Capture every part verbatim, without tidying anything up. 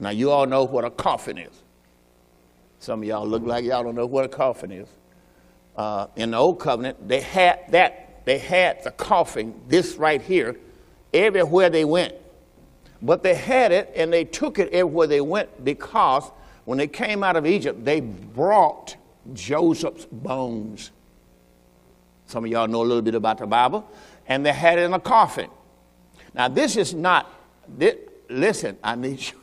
Now, you all know what a coffin is. Some of y'all look like y'all don't know what a coffin is. Uh, in the Old Covenant, they had that. They had the coffin, this right here, everywhere they went. But they had it, and they took it everywhere they went because when they came out of Egypt, they brought Joseph's bones. Some of y'all know a little bit about the Bible. And they had it in a coffin. Now, this is not, this, listen, I need you.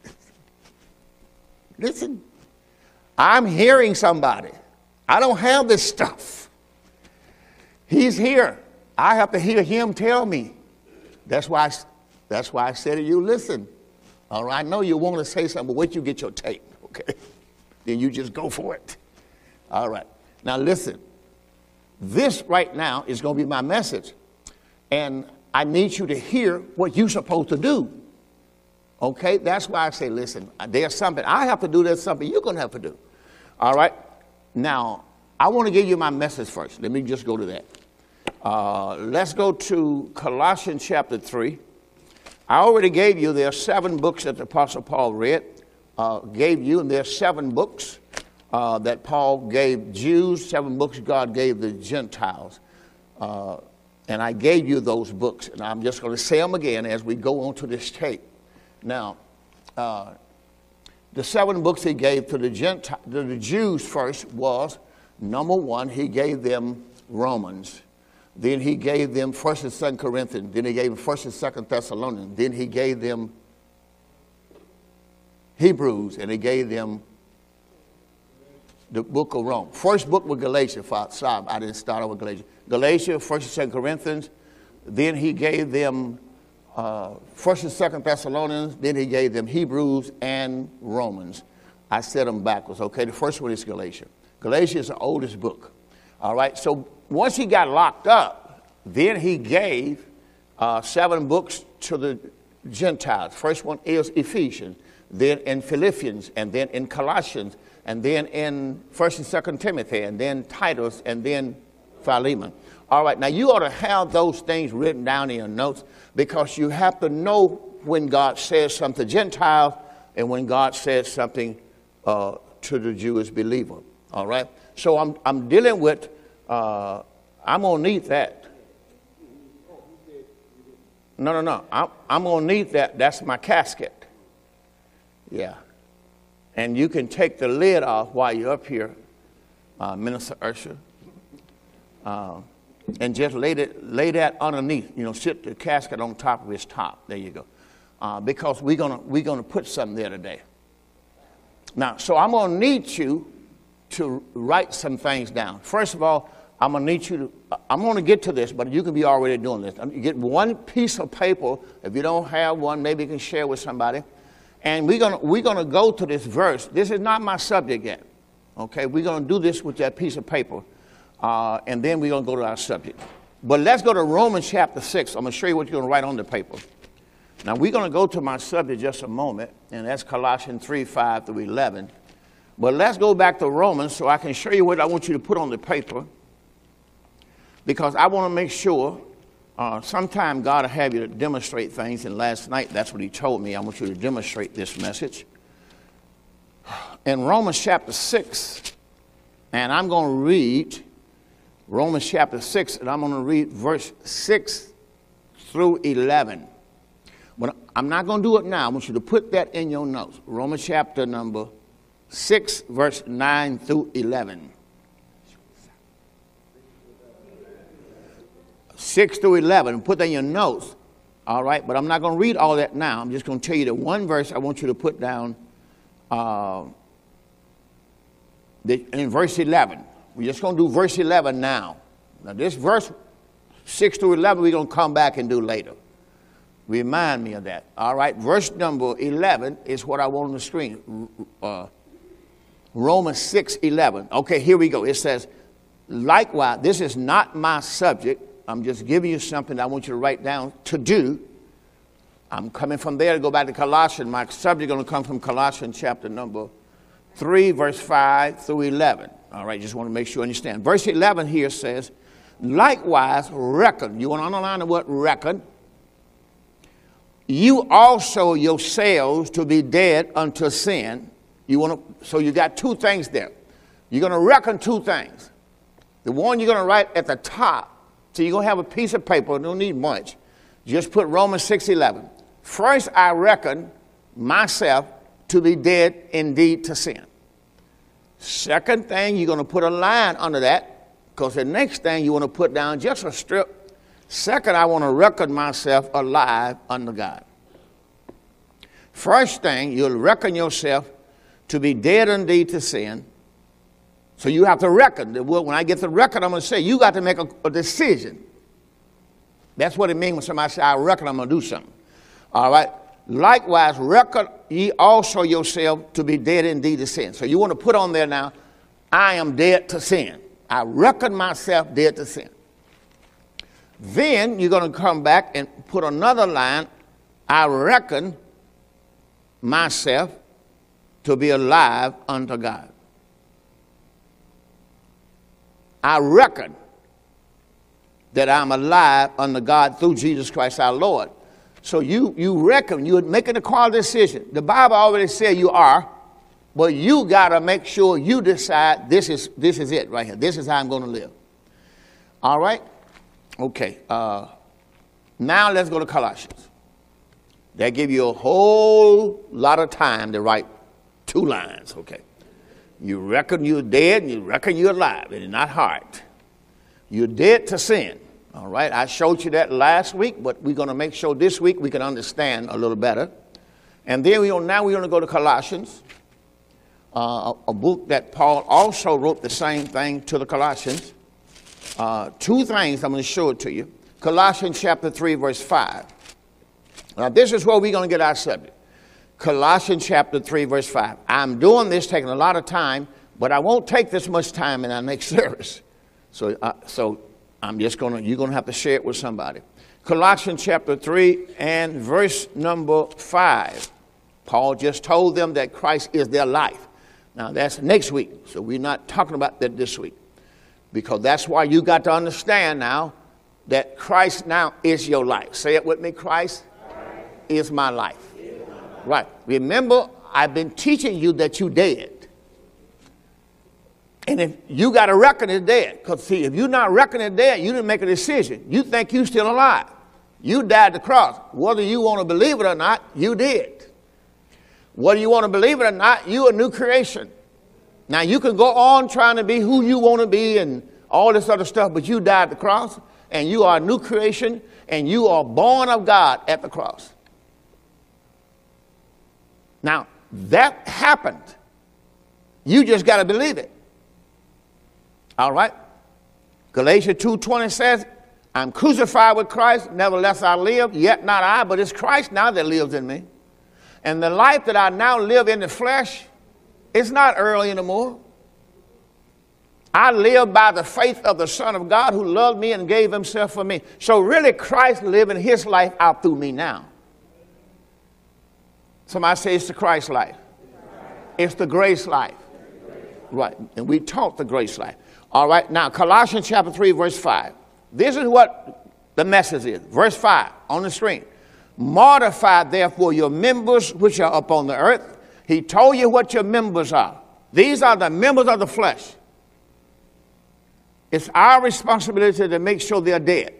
Listen, I'm hearing somebody. I don't have this stuff. He's here. I have to hear him tell me. That's why I, that's why I said to you, listen. All right, I know you want to say something, but wait till you get your tape, okay? Then you just go for it. All right. Now, listen. This right now is going to be my message. And I need you to hear what you're supposed to do. Okay? That's why I say, listen, there's something I have to do, there's something you're going to have to do. All right? Now, I want to give you my message first. Let me just go to that. Uh, let's go to Colossians chapter three. I already gave you, there are seven books that the Apostle Paul read, uh, gave you, and there are seven books uh, that Paul gave Jews, seven books God gave the Gentiles. Uh, and I gave you those books, and I'm just going to say them again as we go on to this tape. Now, uh, the seven books he gave to the, Gentile, to the Jews first was, number one, he gave them Romans. Then he gave them First and Second Corinthians. Then he gave them First and Second Thessalonians. Then he gave them Hebrews, and he gave them the book of Rome. First book was Galatians. Sorry, I didn't start with Galatians. Galatians, First and Second Corinthians. Then he gave them uh, First and Second Thessalonians. Then he gave them Hebrews and Romans. I said them backwards. Okay, the first one is Galatians. Galatians is the oldest book. All right, so once he got locked up, then he gave uh, seven books to the Gentiles. First one is Ephesians, then in Philippians, and then in Colossians, and then in First and Second Timothy, and then Titus, and then Philemon. All right, now you ought to have those things written down in your notes because you have to know when God says something to Gentiles and when God says something uh, to the Jewish believer. All right, so I'm I'm dealing with. Uh, I'm gonna need that. No, no, no. I'm I'm gonna need that. That's my casket. Yeah, and you can take the lid off while you're up here, uh, Minister Ursher, uh, and just lay that lay that underneath. You know, sit the casket on top of his top. There you go, uh, because we're gonna we're gonna put something there today. Now, so I'm gonna need you to write some things down. First of all, I'm going to need you to, I'm going to get to this, but you can be already doing this. You get one piece of paper. If you don't have one, maybe you can share with somebody. And we're going to, we're going to go to this verse. This is not my subject yet. Okay, we're going to do this with that piece of paper. Uh, and then we're going to go to our subject. But let's go to Romans chapter six. I'm going to show you what you're going to write on the paper. Now, we're going to go to my subject just a moment, and that's Colossians three, five through eleven. But let's go back to Romans so I can show you what I want you to put on the paper. Because I want to make sure, uh, sometime God will have you to demonstrate things. And last night, that's what he told me. I want you to demonstrate this message. In Romans chapter six, and I'm going to read Romans chapter six, and I'm going to read verse six through eleven. But I'm not going to do it now. I want you to put that in your notes. Romans chapter number six, verse nine through eleven. six through eleven. Put that in your notes. All right. But I'm not going to read all that now. I'm just going to tell you the one verse I want you to put down uh, the, in verse eleven. We're just going to do verse eleven now. Now, this verse six through eleven, we're going to come back and do later. Remind me of that. All right. Verse number eleven is what I want on the screen. Uh, Romans six eleven. Okay, here we go. It says, likewise, this is not my subject. I'm just giving you something I want you to write down to do. I'm coming from there to go back to Colossians. My subject is going to come from Colossians chapter number three, verse five through eleven. All right, just want to make sure you understand. Verse eleven here says, likewise, reckon. You want to underline the word reckon. you also yourselves to be dead unto sin. You want to, so you got two things there. You're going to reckon two things. The one you're going to write at the top. So you're going to have a piece of paper. Don't need much. Just put Romans six eleven. First, I reckon myself to be dead indeed to sin. Second thing, you're going to put a line under that, because the next thing you want to put down just a strip. Second, I want to reckon myself alive unto God. First thing, you'll reckon yourself to be dead indeed to sin. So you have to reckon. When I get the record, I'm going to say, you got to make a, a decision. That's what it means when somebody says, I reckon I'm going to do something. All right. Likewise, reckon ye also yourself to be dead indeed to sin. So you want to put on there now, I am dead to sin. I reckon myself dead to sin. Then you're going to come back and put another line, I reckon myself to be alive unto God. I reckon that I'm alive unto God through Jesus Christ our Lord. So you, you reckon, you're making a quiet decision. The Bible already said you are, but you got to make sure you decide this is, this is it right here. This is how I'm going to live. All right? Okay. Uh, now let's go to Colossians. They give you a whole lot of time to write two lines. Okay. You reckon you're dead and you reckon you're alive. It is not hard. You're dead to sin. All right, I showed you that last week, but we're going to make sure this week we can understand a little better. And then we now we're going to go to Colossians, uh, a, a book that Paul also wrote the same thing to the Colossians. Uh, two things, I'm going to show it to you. Colossians chapter three, verse five. Now, this is where we're going to get our subject. Colossians chapter three, verse five. I'm doing this, taking a lot of time, but I won't take this much time in our next service. So, uh, so I'm just going to, you're going to have to share it with somebody. Colossians chapter three and verse number five. Paul just told them that Christ is their life. Now, that's next week, so we're not talking about that this week. Because that's why you got to understand now that Christ now is your life. Say it with me, Christ is my life. Right. Remember, I've been teaching you that you dead. And if you got to reckon it dead, because see, if you're not reckoning it dead, you didn't make a decision. You think you're still alive. You died the cross. Whether you want to believe it or not, you did. Whether you want to believe it or not, you a new creation. Now, you can go on trying to be who you want to be and all this other stuff, but you died the cross, and you are a new creation, and you are born of God at the cross. Now, that happened. You just got to believe it. All right. Galatians two twenty says, I'm crucified with Christ, nevertheless I live, yet not I, but it's Christ now that lives in me. And the life that I now live in the flesh, it's not early anymore. I live by the faith of the Son of God who loved me and gave himself for me. So really Christ living his life out through me now. Somebody say it's the Christ life. It's the grace life. Right. And we taught the grace life. All right, now Colossians chapter three, verse five. This is what the message is. Verse five on the screen. Mortify therefore your members which are upon the earth. He told you what your members are. These are the members of the flesh. It's our responsibility to make sure they're dead.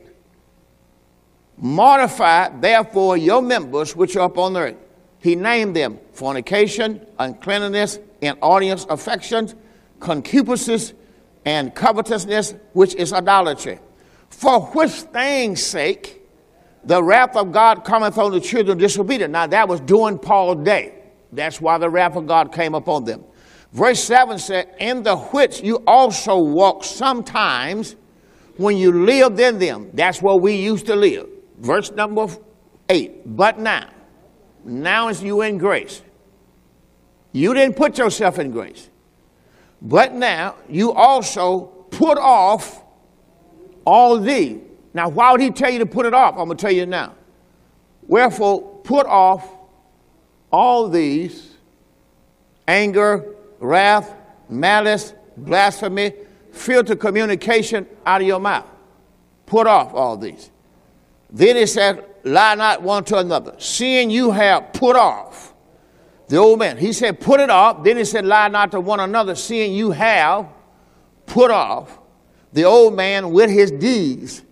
Mortify therefore your members which are upon the earth. He named them fornication, uncleanness, inordinate affections, concupiscence, and covetousness, which is idolatry. For which things' sake the wrath of God cometh on the children of disobedience. Now that was during Paul's day. That's why the wrath of God came upon them. Verse seven said, in the which you also walk sometimes when you lived in them. That's where we used to live. Verse number eight. But now, now is you in grace. You didn't put yourself in grace. But now you also put off all these. Now, why would he tell you to put it off? I'm going to tell you now. Wherefore, put off all these: anger, wrath, malice, blasphemy, filthy communication out of your mouth. Put off all these. Then he said, lie not one to another, seeing you have put off the old man. He said, put it off. Then he said, lie not to one another, seeing you have put off the old man with his deeds.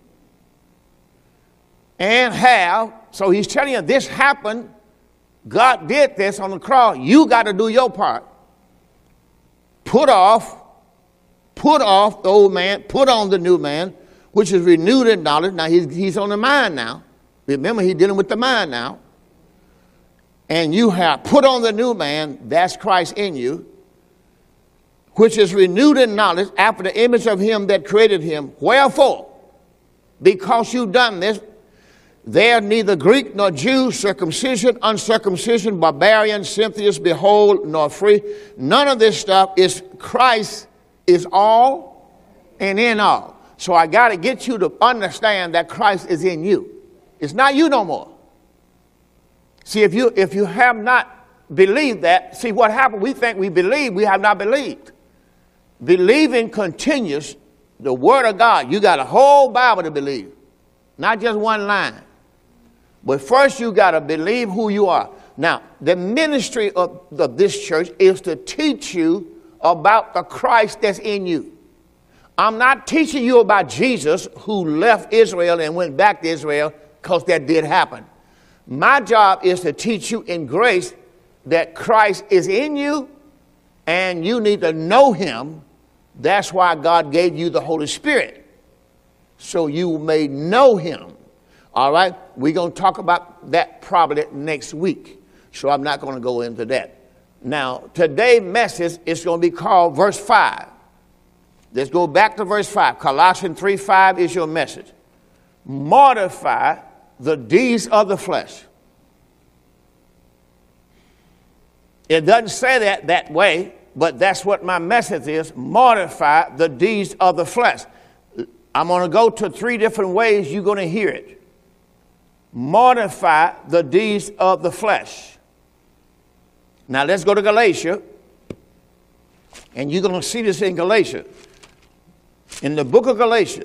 And have, so he's telling you this happened. God did this on the cross. You got to do your part. Put off, put off the old man, put on the new man, which is renewed in knowledge. Now he's, he's on the mind now. Remember, he's dealing with the mind now. And you have put on the new man, that's Christ in you, which is renewed in knowledge after the image of him that created him. Wherefore, because you've done this, there neither Greek nor Jew, circumcision, uncircumcision, barbarian, Scythians, behold, nor free. None of this stuff is Christ is all and in all. So I got to get you to understand that Christ is in you. It's not you no more. See, if you if you have not believed that, see what happened? We think we believe, we have not believed. Believing continues the word of God. You got a whole Bible to believe, not just one line. But first you got to believe who you are. Now, the ministry of, of this church is to teach you about the Christ that's in you. I'm not teaching you about Jesus who left Israel and went back to Israel, because that did happen. My job is to teach you in grace that Christ is in you and you need to know him. That's why God gave you the Holy Spirit, so you may know him. All right, we're going to talk about that probably next week, so I'm not going to go into that. Now, today's message is going to be called verse five. Let's go back to verse five. Colossians three five is your message. Mortify the deeds of the flesh. It doesn't say that that way, but that's what my message is. Mortify the deeds of the flesh. I'm going to go to three different ways you're going to hear it. Mortify the deeds of the flesh. Now let's go to Galatia. And you're going to see this in Galatia. In the book of Galatia.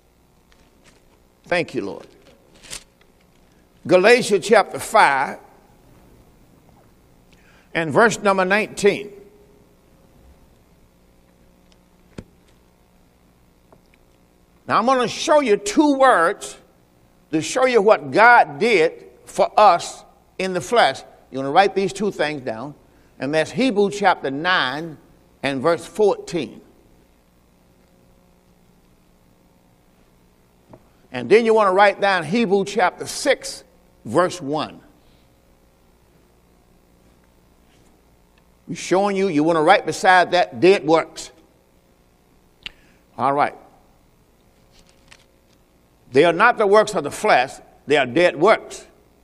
Thank you, Lord. Galatians chapter five and verse number nineteen. Now I'm going to show you two words to show you what God did for us in the flesh. You're going to write these two things down. And that's Hebrews chapter nine and verse fourteen. And then you want to write down Hebrews chapter six, verse one. We're showing you, you want to write beside that dead works. All right. They are not the works of the flesh, they are dead works.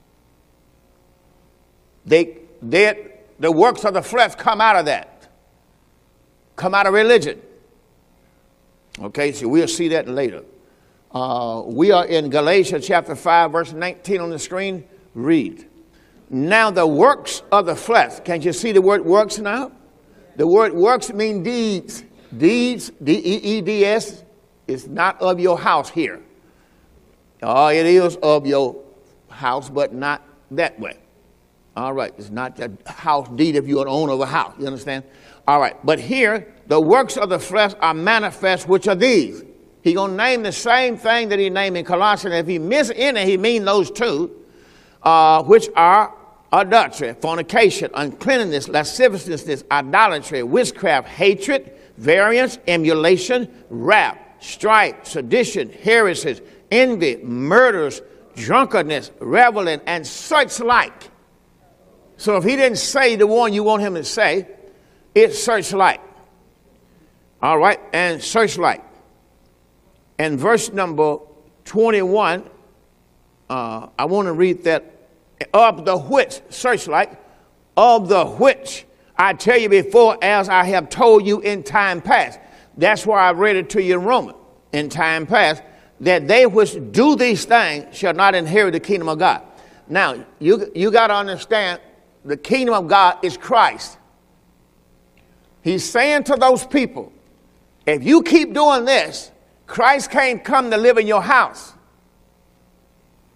They, dead, the works of the flesh come out of that. Come out of religion. Okay, so we'll see that later. Uh, we are in Galatians chapter five, verse nineteen on the screen. Read. Now the works of the flesh. Can't you see the word works now? The word works mean deeds. Deeds, D E E D S, is not of your house here. Oh, it is of your house, but not that way. All right, it's not the house deed if you're an owner of a house. You understand? All right, but here, the works of the flesh are manifest, which are these. He's going to name the same thing that he named in Colossians. If he miss any, he mean those two, uh, which are adultery, fornication, uncleanness, lasciviousness, idolatry, witchcraft, hatred, variance, emulation, wrath, strife, sedition, heresies, envy, murders, drunkenness, reveling, and such like. So if he didn't say the one you want him to say, it's such like. All right, and such like. And verse number twenty-one, uh, I want to read that. Of the which, search like, of the which I tell you before, as I have told you in time past. That's why I read it to you in Romans, in time past, that they which do these things shall not inherit the kingdom of God. Now, you, you got to understand, the kingdom of God is Christ. He's saying to those people, if you keep doing this, Christ can't come to live in your house.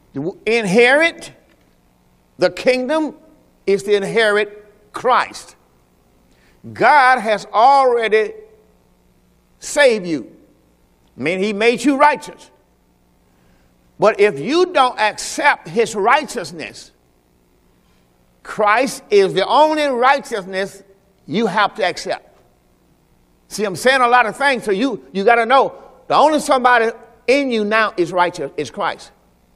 To inherit the kingdom is to inherit Christ. God has already saved you. I mean, he made you righteous. But if you don't accept his righteousness, Christ is the only righteousness you have to accept. See, I'm saying a lot of things, so you, you got to know the only somebody in you now is righteous is Christ.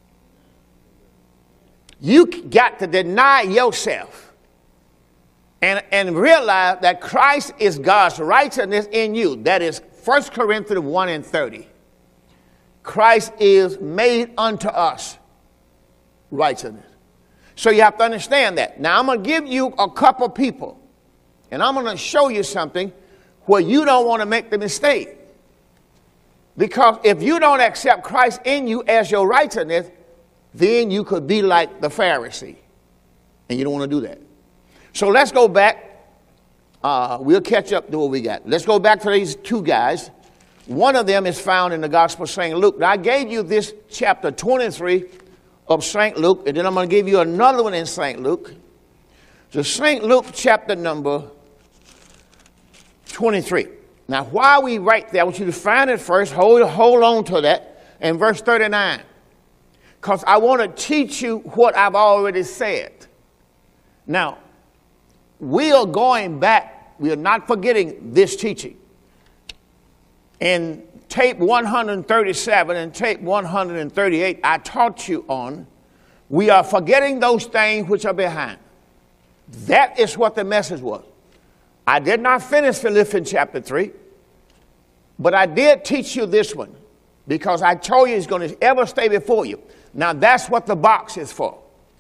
You got to deny yourself and, and realize that Christ is God's righteousness in you. That is First Corinthians one and thirty. Christ is made unto us righteousness. So you have to understand that. Now I'm going to give you a couple people, and I'm going to show you something where you don't want to make the mistake. Because if you don't accept Christ in you as your righteousness, then you could be like the Pharisee. And you don't want to do that. So let's go back. Uh, we'll catch up to what we got. Let's go back to these two guys. One of them is found in the Gospel of Saint Luke. Now, I gave you this chapter twenty-three of Saint Luke, and then I'm going to give you another one in Saint Luke. So Saint Luke chapter number twenty-three. Now, while we right there, I want you to find it first. Hold, hold on to that. And verse thirty-nine. Because I want to teach you what I've already said. Now, we are going back. We are not forgetting this teaching. In tape one hundred thirty-seven and tape one hundred thirty-eight, I taught you on, we are forgetting those things which are behind. That is what the message was. I did not finish Philippians chapter three, but I did teach you this one because I told you it's going to ever stay before you. Now that's what the box is for.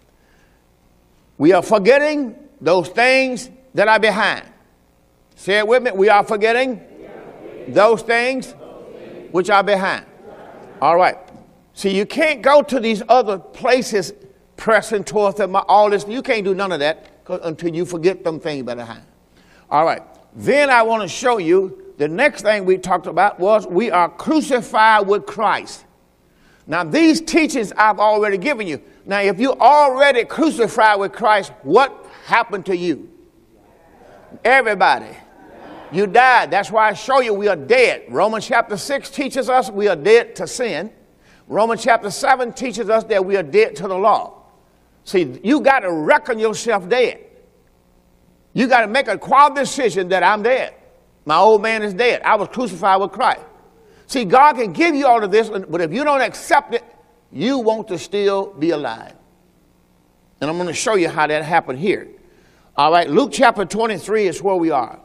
We are forgetting those things that are behind. Say it with me. We are forgetting those things which are behind. All right. See, you can't go to these other places pressing towards them, all this. You can't do none of that until you forget them things behind. All right. Then I want to show you the next thing we talked about was we are crucified with Christ. Now, these teachings I've already given you. Now, if you already crucified with Christ, what happened to you? Everybody. You died. That's why I show you we are dead. Romans chapter six teaches us we are dead to sin. Romans chapter seven teaches us that we are dead to the law. See, you got to reckon yourself dead. You got to make a quiet decision that I'm dead. My old man is dead. I was crucified with Christ. See, God can give you all of this, but if you don't accept it, you want to still be alive. And I'm going to show you how that happened here. All right, Luke chapter twenty-three is where we are.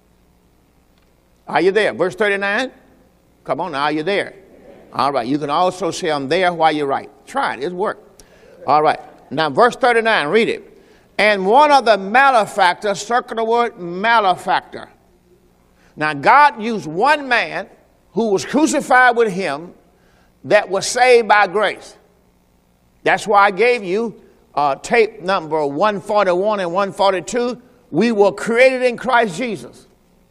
Are you there? Verse thirty-nine? Come on now, are you there? All right, you can also say I'm there while you write. Try it, it's work. All right, now verse thirty-nine, read it. And one of the malefactors, circle the word malefactor. Now God used one man who was crucified with him that was saved by grace. That's why I gave you uh, tape number one forty-one and one forty-two. We were created in Christ Jesus.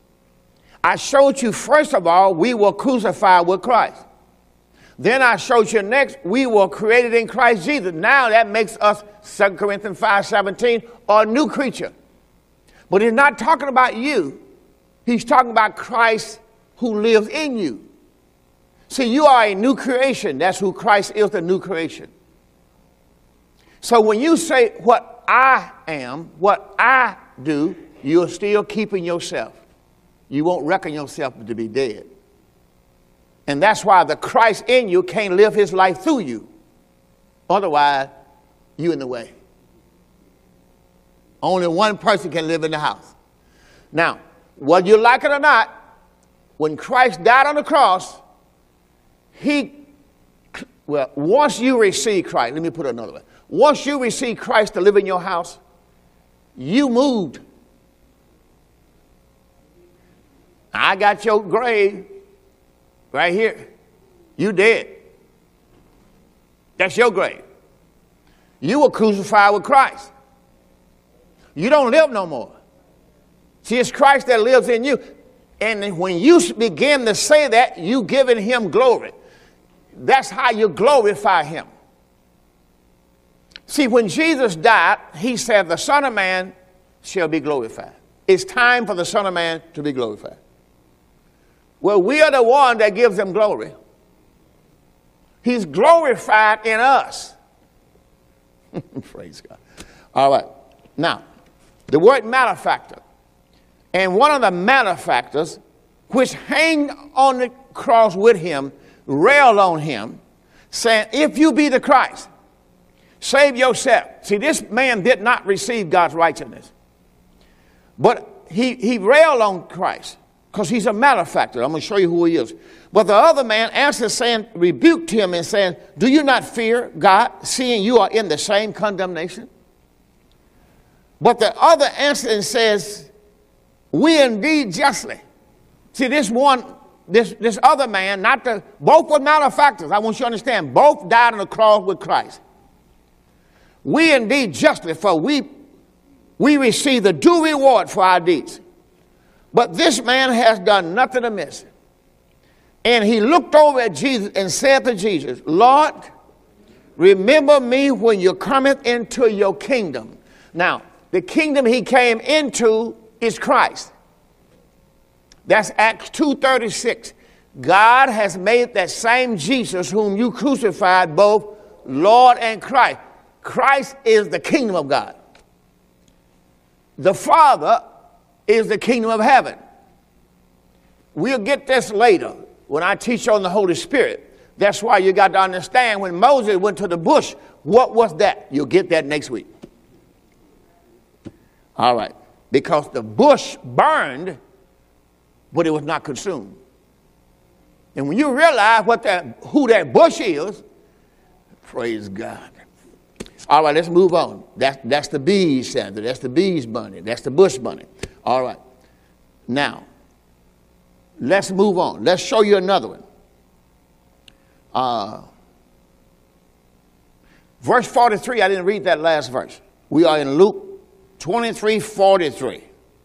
I showed you, first of all, we were crucified with Christ. Then I showed you next, we were created in Christ Jesus. Now that makes us, Second Corinthians five seventeen, a new creature. But he's not talking about you. He's talking about Christ who lives in you. See, you are a new creation. That's who Christ is, the new creation. So when you say what I am, what I do, you're still keeping yourself. You won't reckon yourself to be dead. And that's why the Christ in you can't live his life through you. Otherwise, you're in the way. Only one person can live in the house. Now, whether you like it or not, when Christ died on the cross, he, well, once you receive Christ, let me put it another way. Once you receive Christ to live in your house, you moved. I got your grave right here. You dead. That's your grave. You were crucified with Christ. You don't live no more. See, it's Christ that lives in you. And when you begin to say that, you giving him glory. That's how you glorify him. See, when Jesus died, he said, the Son of Man shall be glorified. It's time for the Son of Man to be glorified. Well, we are the one that gives him glory. He's glorified in us. Praise God. All right. Now, the word malefactor. And one of the malefactors which hanged on the cross with him, railed on him, saying, if you be the Christ, save yourself. See, this man did not receive God's righteousness. But he, he railed on Christ because he's a malefactor. I'm going to show you who he is. But the other man answered, saying, rebuked him and saying, do you not fear God, seeing you are in the same condemnation? But the other answered and says, we indeed justly. See, this one, this, this other man, not the, both were malefactors. I want you to understand, both died on the cross with Christ. We indeed justly, for we, we receive the due reward for our deeds. But this man has done nothing amiss. And he looked over at Jesus and said to Jesus, Lord, remember me when you cometh into your kingdom. Now, the kingdom he came into is Christ. That's Acts two thirty-six. God has made that same Jesus whom you crucified both Lord and Christ. Christ is the kingdom of God. The Father is the kingdom of heaven. We'll get this later when I teach on the Holy Spirit. That's why you got to understand when Moses went to the bush, what was that? You'll get that next week. All right. Because the bush burned, but it was not consumed. And when you realize what that, who that bush is, praise God. All right, let's move on. That's, that's the bees, Sandra. That's the bees bunny. That's the bush bunny. All right. Now, let's move on. Let's show you another one. Uh, verse forty-three, I didn't read that last verse. We are in Luke twenty-three forty-three.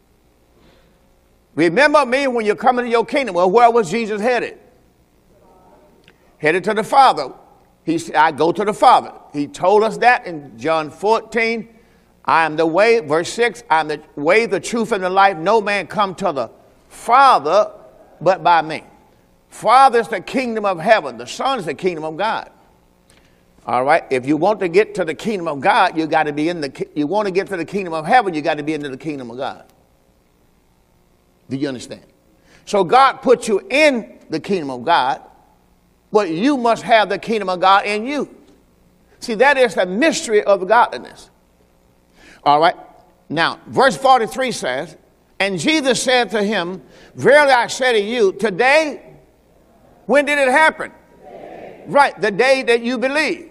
Remember me when you come into your kingdom. Well, where was Jesus headed? Headed to the Father. He said, I go to the Father. He told us that in John fourteen. I am the way, verse six, I am the way, the truth, and the life. No man come to the Father but by me. Father is the kingdom of heaven. The Son is the kingdom of God. All right. If you want to get to the kingdom of God, you got to be in the, you want to get to the kingdom of heaven, you got to be into the kingdom of God. Do you understand? So God put you in the kingdom of God, but you must have the kingdom of God in you. See, that is the mystery of godliness. All right. Now, verse forty-three says, and Jesus said to him, verily I say to you, today, when did it happen? Today. Right, the day that you believe.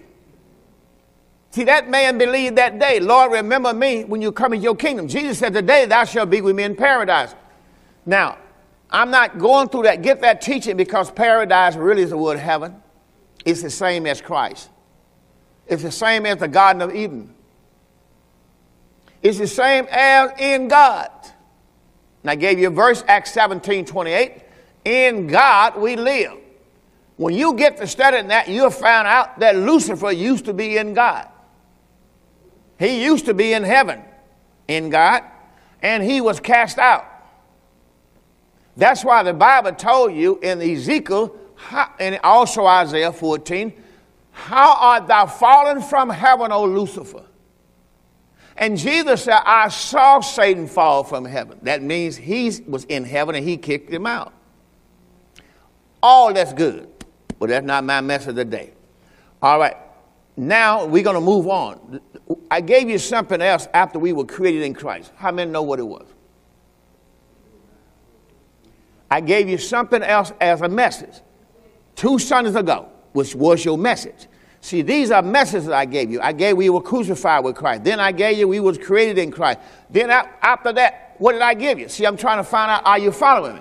See, that man believed that day. Lord, remember me when you come into your kingdom. Jesus said, today thou shalt be with me in paradise. Now, I'm not going through that, get that teaching, because paradise really is the word heaven. It's the same as Christ. It's the same as the Garden of Eden. It's the same as in God. And I gave you a verse, Acts seventeen twenty-eight. In God we live. When you get to studying that, you'll find out that Lucifer used to be in God. He used to be in heaven in God, and he was cast out. That's why the Bible told you in Ezekiel and also Isaiah fourteen, how art thou fallen from heaven, O Lucifer? And Jesus said, I saw Satan fall from heaven. That means he was in heaven and he kicked him out. All that's good, but that's not my message today. All right, now we're going to move on. I gave you something else after we were created in Christ. How many know what it was? I gave you something else as a message two Sundays ago, which was your message. See, these are messages I gave you. I gave we were crucified with Christ. Then I gave you we was created in Christ. Then after that, what did I give you? See, I'm trying to find out, are you following me?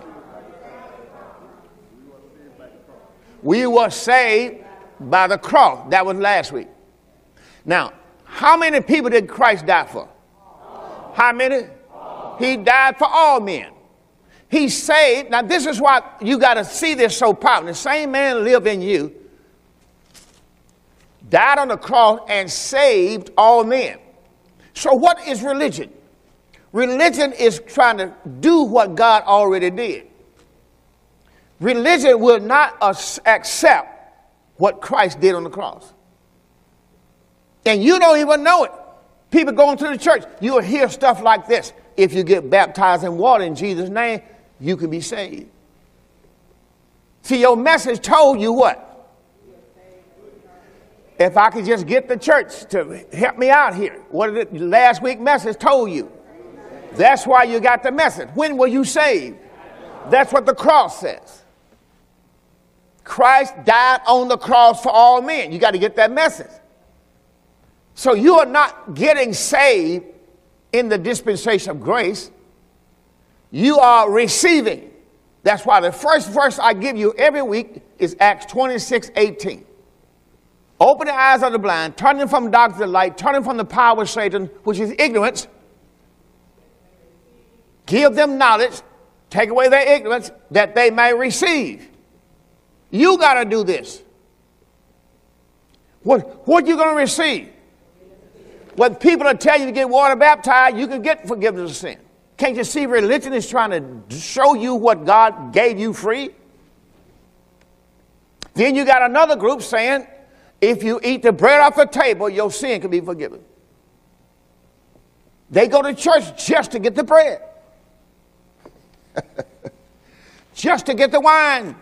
We were saved by the cross. That was last week. Now, how many people did Christ die for? How many? He died for all men. He saved. Now, this is why you got to see this so powerful. The same man live in you died on the cross, and saved all men. So what is religion? Religion is trying to do what God already did. Religion will not accept what Christ did on the cross. And you don't even know it. People going to the church, you'll hear stuff like this. If you get baptized in water in Jesus' name, you can be saved. See, your message told you what? If I could just get the church to help me out here. What did the last week message told you? That's why you got the message. When were you saved? That's what the cross says. Christ died on the cross for all men. You got to get that message. So you are not getting saved in the dispensation of grace. You are receiving. That's why the first verse I give you every week is Acts twenty-six eighteen. Open the eyes of the blind, turn them from darkness to light, turn them from the power of Satan, which is ignorance. Give them knowledge, take away their ignorance, that they may receive. You got to do this. What, what are you going to receive? When people are telling you to get water baptized, you can get forgiveness of sin. Can't you see religion is trying to show you what God gave you free? Then you got another group saying, if you eat the bread off the table, your sin can be forgiven. They go to church just to get the bread. Just to get the wine.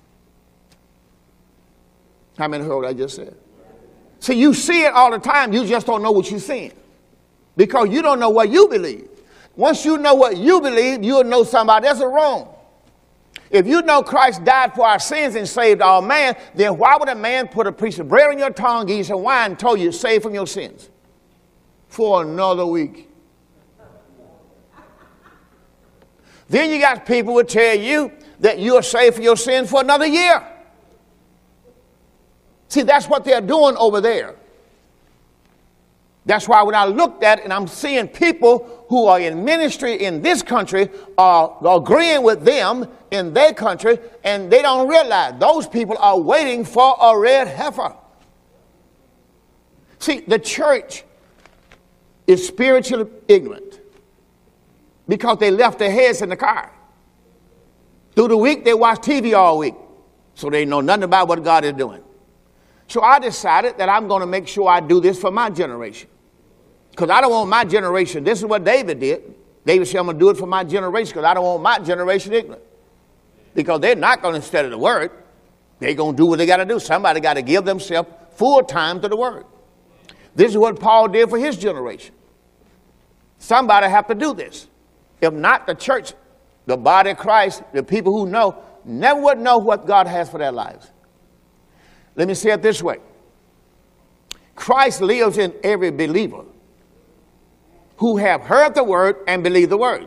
How many heard what I just said? See, you see it all the time. You just don't know what you're seeing. Because you don't know what you believe. Once you know what you believe, you'll know somebody else is wrong. If you know Christ died for our sins and saved all man, then why would a man put a piece of bread on your tongue, give you some wine, and told you to save from your sins? For another week. Then you got people who tell you that you are saved for your sins for another year. See, that's what they're doing over there. That's why when I looked at it and I'm seeing people who are in ministry in this country are agreeing with them in their country, and they don't realize those people are waiting for a red heifer. See, the church is spiritually ignorant because they left their heads in the car. Through the week, they watch T V all week, so they know nothing about what God is doing. So I decided that I'm going to make sure I do this for my generation. Because I don't want my generation. This is what David did. David said, I'm going to do it for my generation because I don't want my generation ignorant. Because they're not going to study the word. They're going to do what they got to do. Somebody got to give themselves full time to the word. This is what Paul did for his generation. Somebody have to do this. If not, the church, the body of Christ, the people who know, never would know what God has for their lives. Let me say it this way. Christ lives in every believer who have heard the word and believe the word.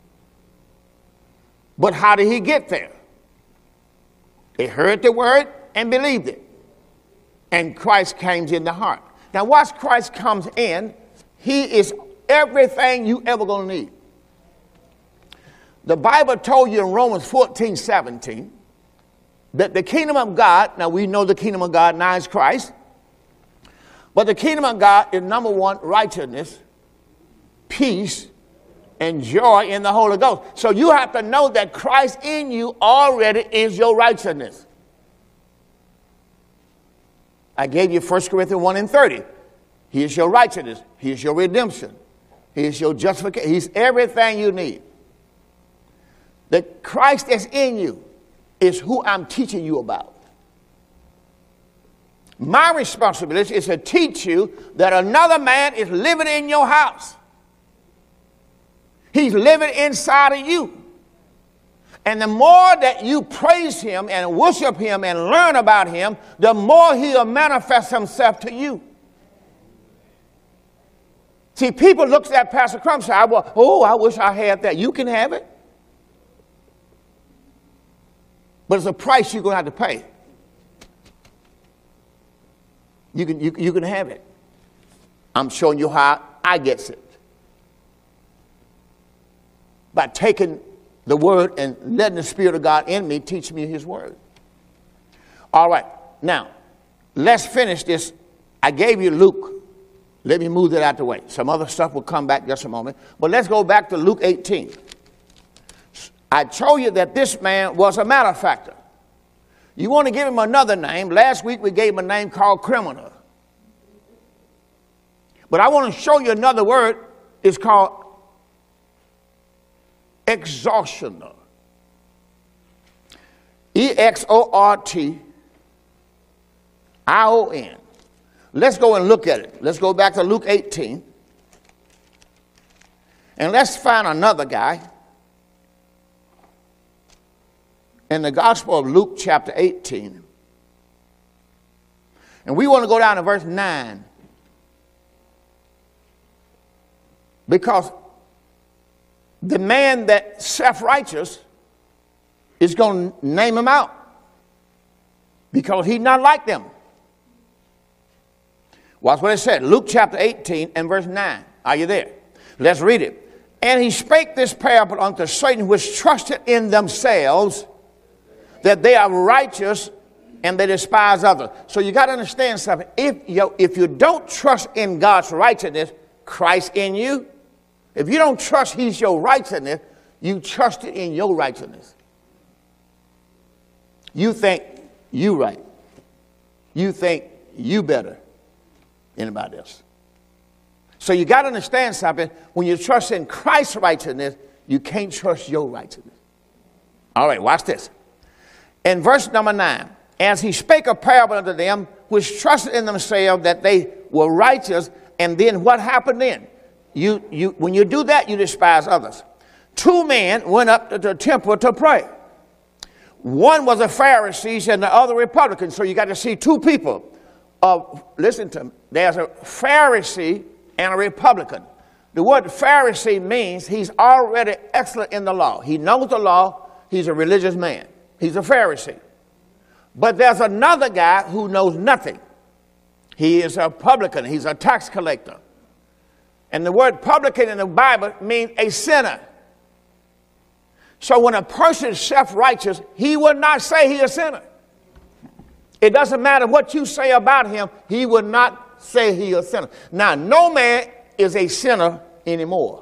But how did he get there? They heard the word and believed it. And Christ came in the heart. Now once Christ comes in, he is everything you ever going to need. The Bible told you in Romans fourteen seventeen that the kingdom of God, now we know the kingdom of God now is Christ, but the kingdom of God is number one, righteousness, peace, and joy in the Holy Ghost. So you have to know that Christ in you already is your righteousness. I gave you First Corinthians one and thirty. He is your righteousness. He is your redemption. He is your justification. He's everything you need. The Christ that's in you is who I'm teaching you about. My responsibility is to teach you that another man is living in your house. He's living inside of you. And the more that you praise him and worship him and learn about him, the more he'll manifest himself to you. See, people look at Pastor Crump and say, oh, I wish I had that. You can have it. But it's a price you're going to have to pay. You can, you, you can have it. I'm showing you how I get it. By taking the word and letting the Spirit of God in me teach me his word. All right. Now, let's finish this I gave you Luke. Let me move that out the way. Some other stuff will come back just a moment. But let's go back to Luke eighteen. I told you that this man was a malefactor. You want to give him another name. Last week we gave him a name called criminal. But I want to show you another word. It's called extortioner. E X O R T I O N. Let's go and look at it. Let's go back to Luke eighteen. And let's find another guy. In the Gospel of Luke chapter eighteen. And we want to go down to verse nine. Because the man that's self-righteous is going to name him out. Because he's not like them. Watch what it said. Luke chapter eighteen and verse nine. Are you there? Let's read it. And he spake this parable unto certain which trusted in themselves that they are righteous and they despise others. So you got to understand something. If you, if you don't trust in God's righteousness, Christ in you, if you don't trust he's your righteousness, you trust it in your righteousness. You think you right. You think you better than anybody else. So you got to understand something. When you trust in Christ's righteousness, you can't trust your righteousness. All right, watch this. In verse number nine, as he spake a parable unto them which trusted in themselves that they were righteous, and then what happened then? You, you, when you do that, you despise others. Two men went up to the temple to pray. One was a Pharisee and the other Republican. So you got to see two people. Uh, listen to me. There's a Pharisee and a Republican. The word Pharisee means he's already excellent in the law. He knows the law. He's a religious man. He's a Pharisee. But there's another guy who knows nothing. He is a publican. He's a tax collector. And the word publican in the Bible means a sinner. So when a person is self-righteous, he will not say he's a sinner. It doesn't matter what you say about him, he will not say he's a sinner. Now, no man is a sinner anymore.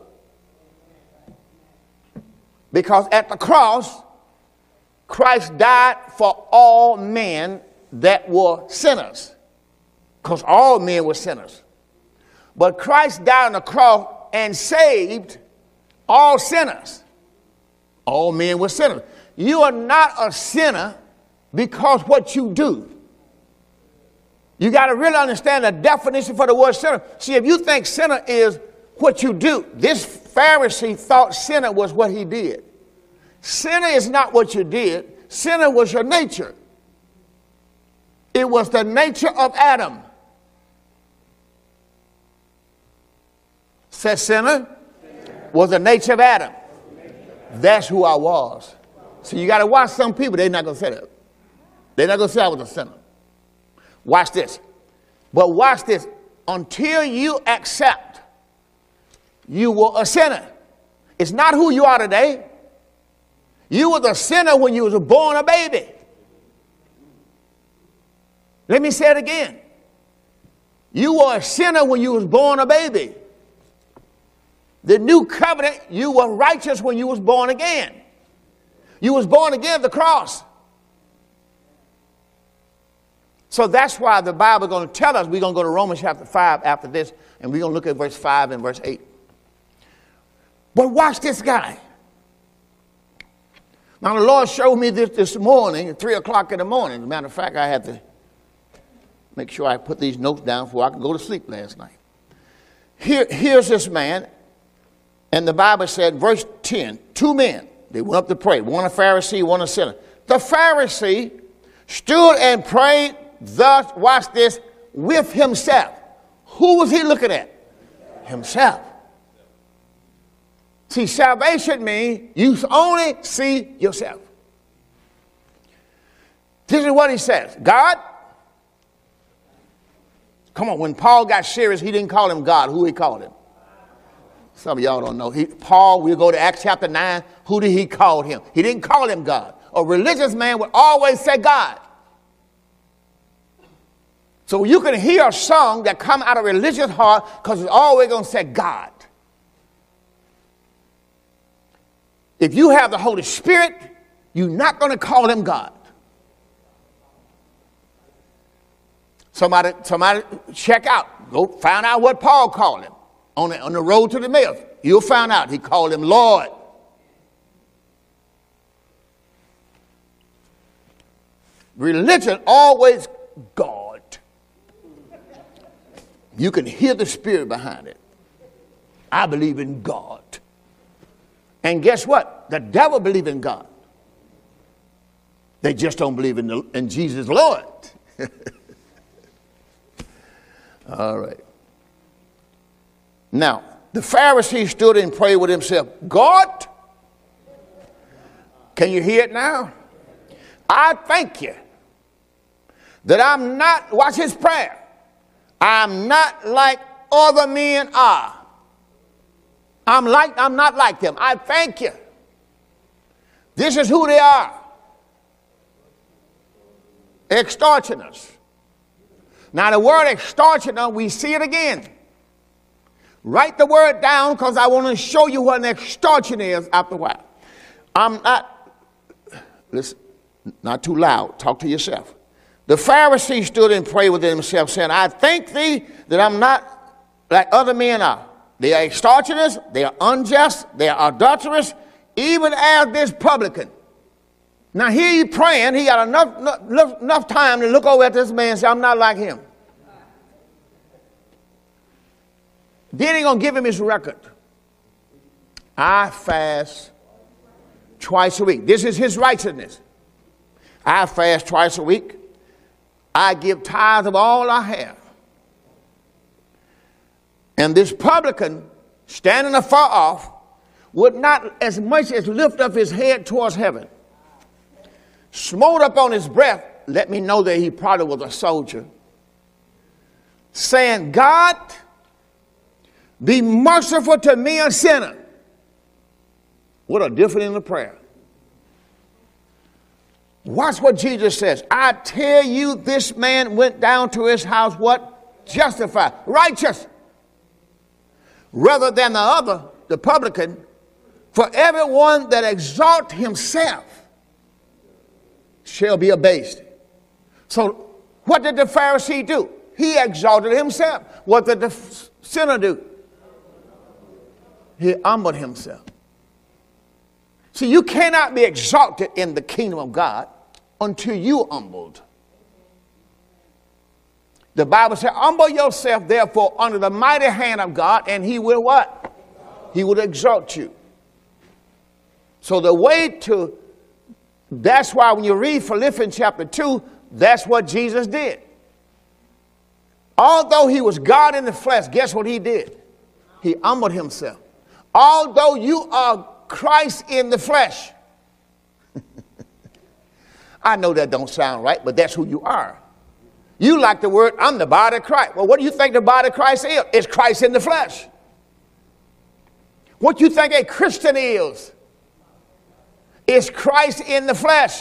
Because at the cross, Christ died for all men that were sinners. Because all men were sinners. But Christ died on the cross and saved all sinners. All men were sinners. You are not a sinner because what you do. You got to really understand the definition for the word sinner. See, if you think sinner is what you do, this Pharisee thought sinner was what he did. Sinner is not what you did. Sinner was your nature. It was the nature of Adam. Said sinner was the nature of Adam. That's who I was. So you got to watch some people. They're not going to say that. They're not going to say I was a sinner. Watch this. But watch this. Until you accept you were a sinner. It's not who you are today. You were the sinner when you was born a baby. Let me say it again. You were a sinner when you was born a baby. The new covenant, you were righteous when you was born again. You was born again at the cross. So that's why the Bible is going to tell us, we're going to go to Romans chapter five after this, and we're going to look at verse five and verse eight. But watch this guy. Now the Lord showed me this this morning at three o'clock in the morning. As a matter of fact, I had to make sure I put these notes down before I could go to sleep last night. Here, here's this man, and the Bible said, verse ten, two men, they went up to pray, one a Pharisee, one a sinner. The Pharisee stood and prayed thus, watch this, with himself. Who was he looking at? Himself. See, salvation means you only see yourself. This is what he says. God, come on, when Paul got serious, he didn't call him God. Who he called him? Some of y'all don't know. He, Paul, we'll go to Acts chapter nine. Who did he call him? He didn't call him God. A religious man would always say God. So you can hear a song that come out of a religious heart because it's always going to say God. If you have the Holy Spirit, you're not going to call him God. Somebody, somebody check out. Go find out what Paul called him on the, on the road to the Emmaus. You'll find out he called him Lord. Religion always God. You can hear the Spirit behind it. I believe in God. And guess what? The devil believes in God. They just don't believe in, the, in Jesus Lord. All right. Now, the Pharisee stood and prayed with himself. God, can you hear it now? I thank you that I'm not, watch his prayer, I'm not like other men are. I'm like, I'm not like them. I thank you. This is who they are. Extortioners. Now the word extortioner, we see it again. Write the word down because I want to show you what an extortion is after a while. I'm not, listen, not too loud. Talk to yourself. The Pharisee stood and prayed within himself, saying, I thank thee that I'm not like other men are. They are extortioners, they are unjust, they are adulterous, even as this publican. Now here he praying, he got enough, enough, enough time to look over at this man and say, I'm not like him. Then he's going to give him his record. I fast twice a week. This is his righteousness. I fast twice a week. I give tithes of all I have. And this publican, standing afar off, would not as much as lift up his head towards heaven. Smote up on his breath, let me know that he probably was a soldier, saying, God, be merciful to me, a sinner. What a difference in the prayer. Watch what Jesus says. I tell you, this man went down to his house, what? Justified, righteous. Rather than the other, the publican, for everyone that exalts himself shall be abased. So what did the Pharisee do? He exalted himself. What did the sinner do? He humbled himself. See, you cannot be exalted in the kingdom of God until you humbled. The Bible says, humble yourself, therefore, under the mighty hand of God, and he will what? He will exalt you. So the way to, that's why when you read Philippians chapter two, that's what Jesus did. Although he was God in the flesh, guess what he did? He humbled himself. Although you are Christ in the flesh. I know that don't sound right, but that's who you are. You like the word, I'm the body of Christ. Well, what do you think the body of Christ is? It's Christ in the flesh. What do you think a Christian is? It's Christ in the flesh.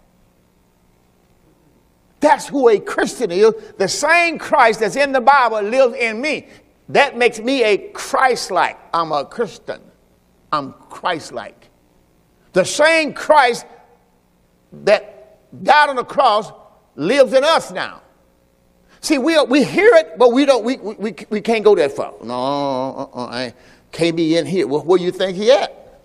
That's who a Christian is. The same Christ that's in the Bible lives in me. That makes me a Christ-like. I'm a Christian. I'm Christ-like. The same Christ that died on the cross lives in us now. See, we we hear it, but we don't. We we we can't go that far. No, uh-uh, I can't be in here. Well, where do you think he at?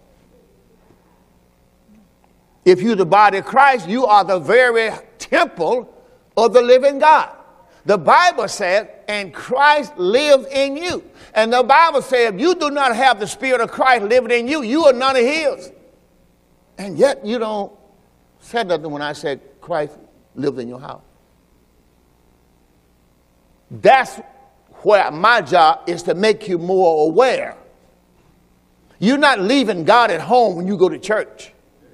If you're the body of Christ, you are the very temple of the living God. The Bible said, and Christ lives in you. And the Bible said, if you do not have the Spirit of Christ living in you, you are none of his. And yet you don't say nothing when I said Christ lives in your house. That's where my job is, to make you more aware. You're not leaving God at home when you go to church.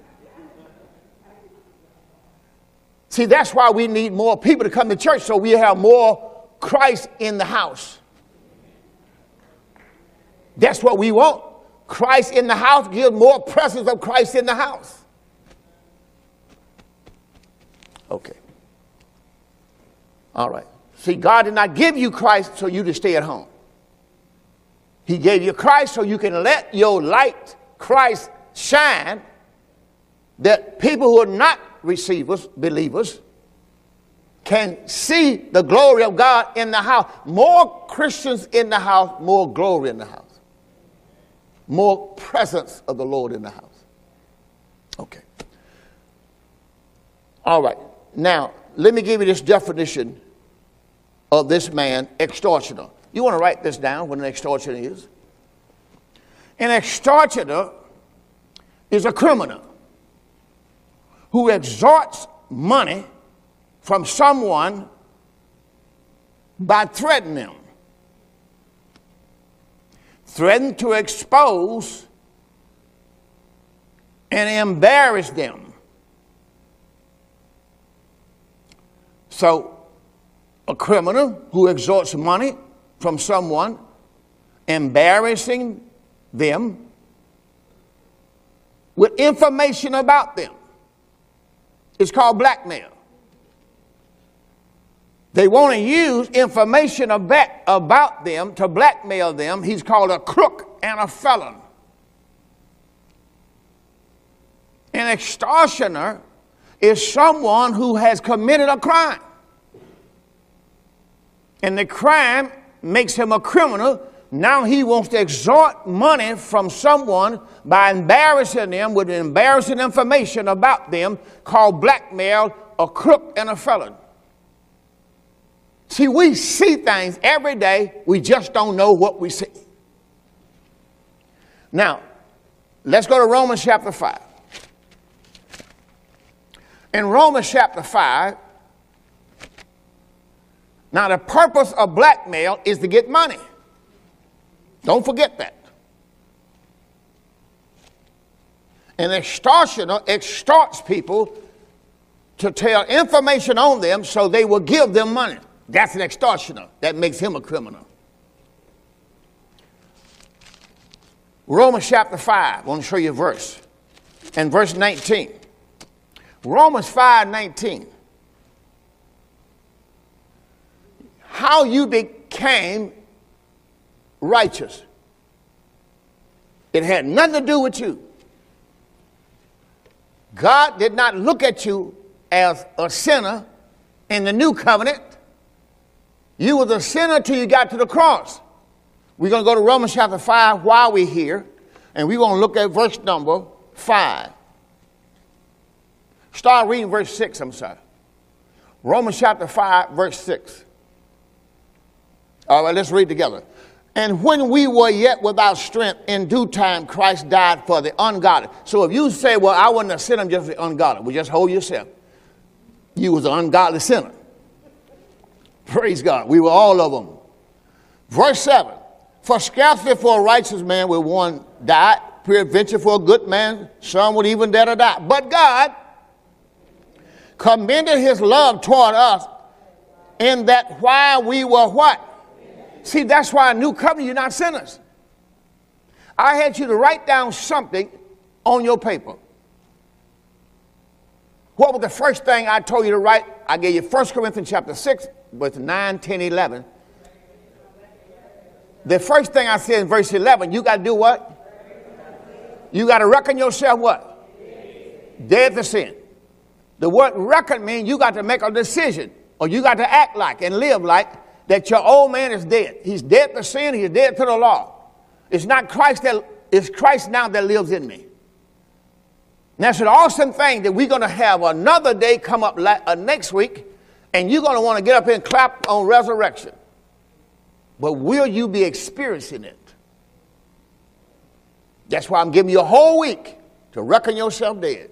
See, that's why we need more people to come to church, so we have more Christ in the house. That's what we want. Christ in the house gives more presence of Christ in the house. Okay. All right. See, God did not give you Christ so you to stay at home. He gave you Christ so you can let your light, Christ, shine, that people who are not receivers, believers, can see the glory of God in the house. More Christians in the house, more glory in the house. More presence of the Lord in the house. Okay. All right. Now, let me give you this definition of this man, extortioner. You want to write this down, what an extortioner is? An extortioner is a criminal who extorts money from someone by threatening them. Threaten to expose and embarrass them. So, a criminal who extorts money from someone, embarrassing them with information about them. It's called blackmail. They want to use information about, about them to blackmail them. He's called a crook and a felon. An extortioner is someone who has committed a crime. And the crime makes him a criminal. Now he wants to extort money from someone by embarrassing them with embarrassing information about them, called blackmail, a crook and a felon. See, we see things every day. We just don't know what we see. Now, let's go to Romans chapter five. In Romans chapter five, now the purpose of blackmail is to get money. Don't forget that. An extortioner extorts people to tell information on them so they will give them money. That's an extortioner. That makes him a criminal. Romans chapter five. I want to show you a verse. And verse nineteen. Romans five nineteen. How you became righteous. It had nothing to do with you. God did not look at you as a sinner in the new covenant. You were a sinner till you got to the cross. We're going to go to Romans chapter five while we're here, and we're going to look at verse number five. Start reading verse six, I'm sorry. Romans chapter five, verse six. All right, let's read together. And when we were yet without strength, in due time Christ died for the ungodly. So if you say, well, I wasn't a sinner, I'm just the ungodly. Well, just hold yourself. You was an ungodly sinner. Praise God. We were all of them. Verse seven. For scarcely for a righteous man will one die, peradventure for a good man, some would even dare to die. But God commended his love toward us in that while we were what? See, that's why a new covenant, you're not sinners. I had you to write down something on your paper. What was the first thing I told you to write? I gave you First Corinthians chapter six, verse nine, ten, eleven. The first thing I said in verse eleven, you got to do what? You got to reckon yourself what? Dead to sin. The word reckon means you got to make a decision, or you got to act like and live like that your old man is dead. He's dead to sin. He's dead to the law. It's not Christ that, it's Christ now that lives in me. And that's an awesome thing that we're going to have another day come up la- uh, next week, and you're going to want to get up and clap on resurrection. But will you be experiencing it? That's why I'm giving you a whole week to reckon yourself dead.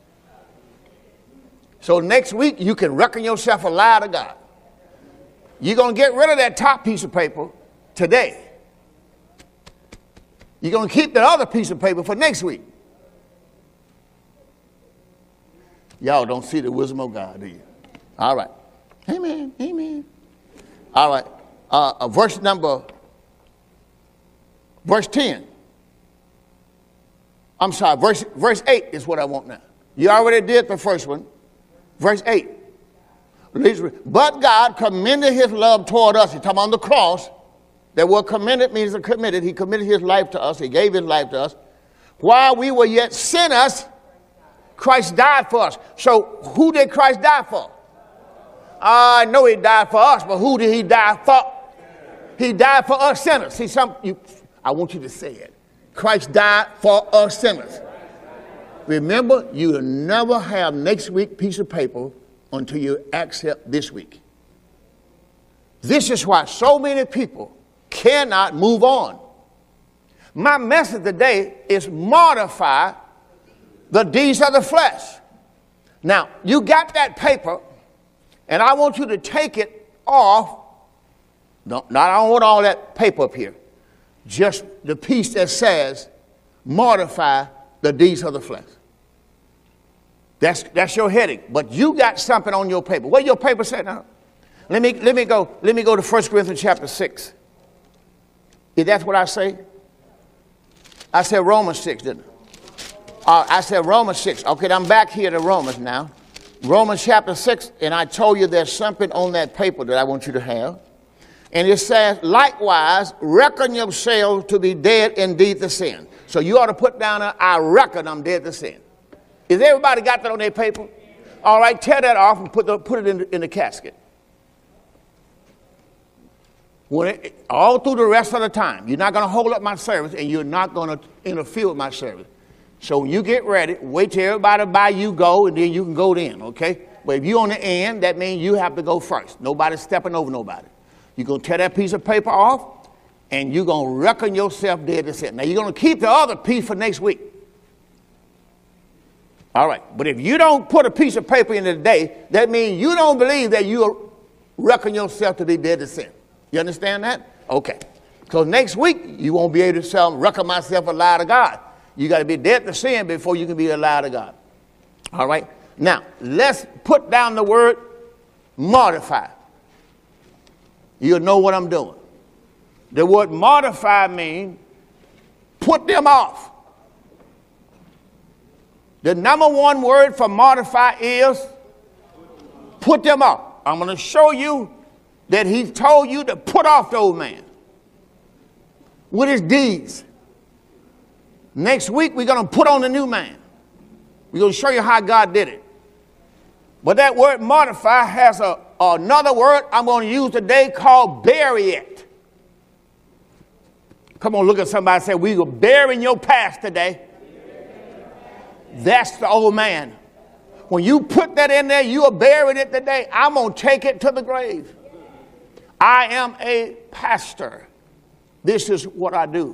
So next week, you can reckon yourself alive to God. You're going to get rid of that top piece of paper today. You're going to keep the other piece of paper for next week. Y'all don't see the wisdom of God, do you? All right. Amen. Amen. All right. Uh, uh, verse number, verse ten. I'm sorry, verse, verse eight is what I want now. You already did the first one. Verse eight. But God commended his love toward us. He's talking on the cross. That word commended means committed. He committed his life to us. He gave his life to us. While we were yet sinners, Christ died for us. So who did Christ die for? I know he died for us, but who did he die for? He died for us sinners. See, some you, I want you to say it. Christ died for us sinners. Remember, you'll never have next week piece of paper until you accept this week. This is why so many people cannot move on. My message today is mortify the deeds of the flesh. Now, you got that paper, and I want you to take it off. No, not, I don't want all that paper up here. Just the piece that says, mortify the deeds of the flesh. That's, that's your heading. But you got something on your paper. What your paper say now? Let me, let me go, let me go to First Corinthians chapter six. Is that what I say? I said Romans six, didn't I? Uh, I said Romans six. Okay, I'm back here to Romans now. Romans chapter six, and I told you there's something on that paper that I want you to have. And it says, likewise, reckon yourselves to be dead indeed to sin. So you ought to put down, a, I reckon I'm dead to sin. Is everybody got that on their paper? All right, tear that off and put, the, put it in the, in the casket. When it, all through the rest of the time, you're not going to hold up my service, and you're not going to interfere with my service. So when you get ready, wait till everybody by you go, and then you can go in, okay? But if you're on the end, that means you have to go first. Nobody's stepping over nobody. You're going to tear that piece of paper off, and you're going to reckon yourself dead to sin. Now, you're going to keep the other piece for next week. All right. But if you don't put a piece of paper in today, that means you don't believe that you reckon yourself to be dead to sin. You understand that? Okay. Because next week, you won't be able to say, reckon myself alive to God. You got to be dead to sin before you can be alive to God. All right. Now, let's put down the word mortify. You'll know what I'm doing. The word mortify means put them off. The number one word for mortify is put them off. I'm going to show you that he told you to put off the old man with his deeds. Next week, we're going to put on the new man. We're going to show you how God did it. But that word mortify has a, another word I'm going to use today called bury it. Come on, look at somebody and say, we will bury in your past today. That's the old man. When you put that in there, you are burying it today. I'm going to take it to the grave. I am a pastor. This is what I do.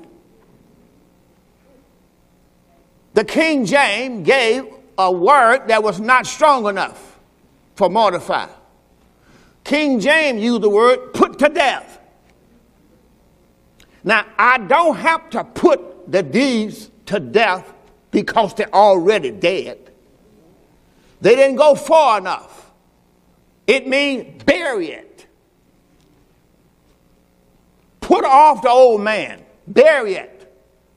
The King James gave a word that was not strong enough for mortify. King James used the word put to death. Now, I don't have to put the deeds to death because they're already dead. They didn't go far enough. It means bury it. Put off the old man. Bury it.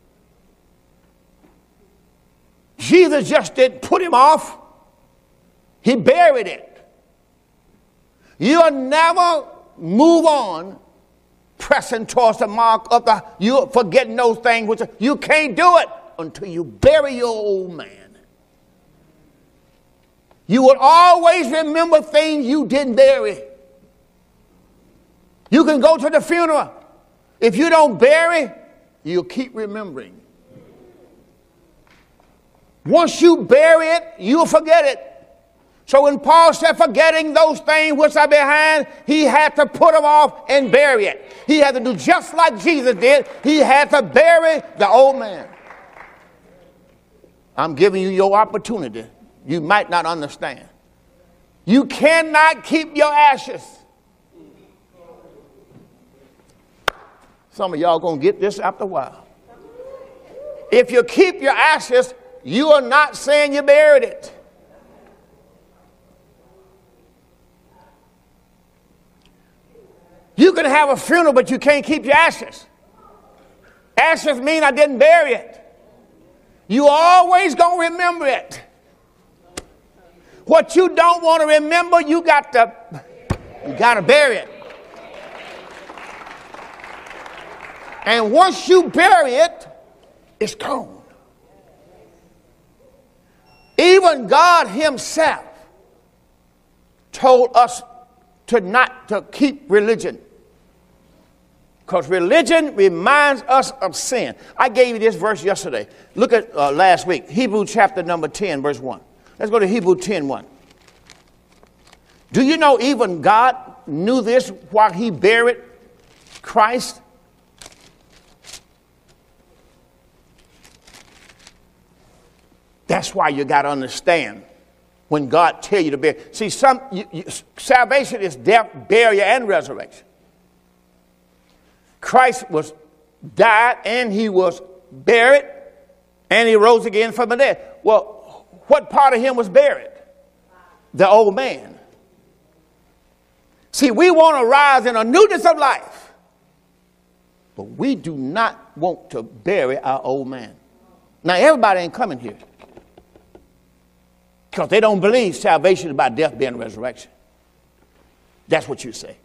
Jesus just didn't put him off. He buried it. You'll never move on pressing towards the mark of the, you forgetting those things. Which you can't do it until you bury your old man. You will always remember things you didn't bury. You can go to the funeral. If you don't bury, you'll keep remembering. Once you bury it, you'll forget it. So when Paul said, forgetting those things which are behind, he had to put them off and bury it. He had to do just like Jesus did. He had to bury the old man. I'm giving you your opportunity. You might not understand. You cannot keep your ashes. Some of y'all going to get this after a while. If you keep your ashes, you are not saying you buried it. You can have a funeral, but you can't keep your ashes. Ashes mean I didn't bury it. You always going to remember it. What you don't want to remember, you got to, you got to bury it. And once you bury it, it's gone. Even God himself told us to not to keep religion. Because religion reminds us of sin. I gave you this verse yesterday. Look at uh, last week. Hebrew chapter number ten, verse one. Let's go to Hebrew ten, one. Do you know even God knew this while he buried Christ? That's why you got to understand when God tell you to bury. See, some you, you, salvation is death, burial, and resurrection. Christ was died and he was buried and he rose again from the dead. Well, what part of him was buried? The old man. See, we want to rise in a newness of life, but we do not want to bury our old man. Now, everybody ain't coming here because they don't believe salvation is about death, burial, and resurrection. That's what you say.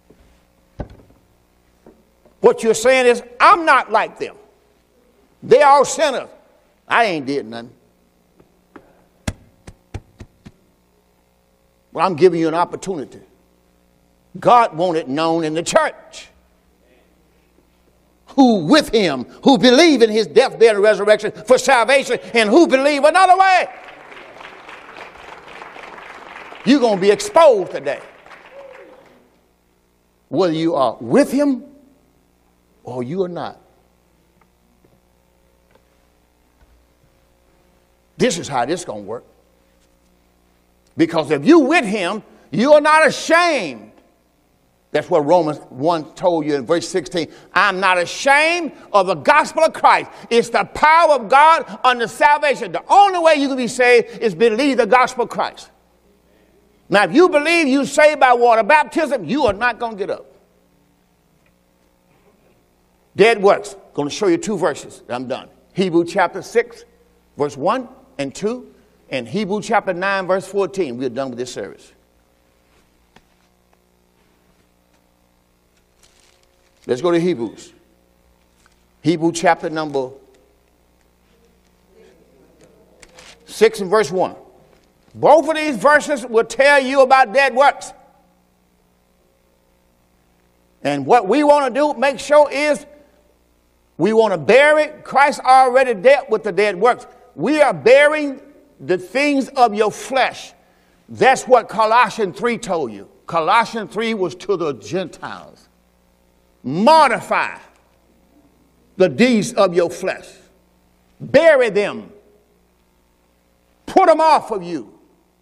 What you're saying is, I'm not like them. They all sinners. I ain't did nothing. Well, I'm giving you an opportunity. God wanted known in the church. Who with him, who believe in his death, burial, and resurrection for salvation, and who believe another way. You're going to be exposed today. Whether you are with him or you are not. This is how this is going to work. Because if you with him, you are not ashamed. That's what Romans one told you in verse sixteen. I'm not ashamed of the gospel of Christ. It's the power of God unto salvation. The only way you can be saved is believe the gospel of Christ. Now, if you believe you saved by water baptism, you are not going to get up. Dead works. Going to show you two verses. I'm done. Hebrew chapter six, verse one and two, and Hebrew chapter nine, verse fourteen. We're done with this service. Let's go to Hebrews. Hebrew chapter number six and verse one. Both of these verses will tell you about dead works. And what we want to do, make sure, is we want to bury Christ already dead with the dead works. We are burying the things of your flesh. That's what Colossians three told you. Colossians three was to the Gentiles. Mortify the deeds of your flesh. Bury them. Put them off of you.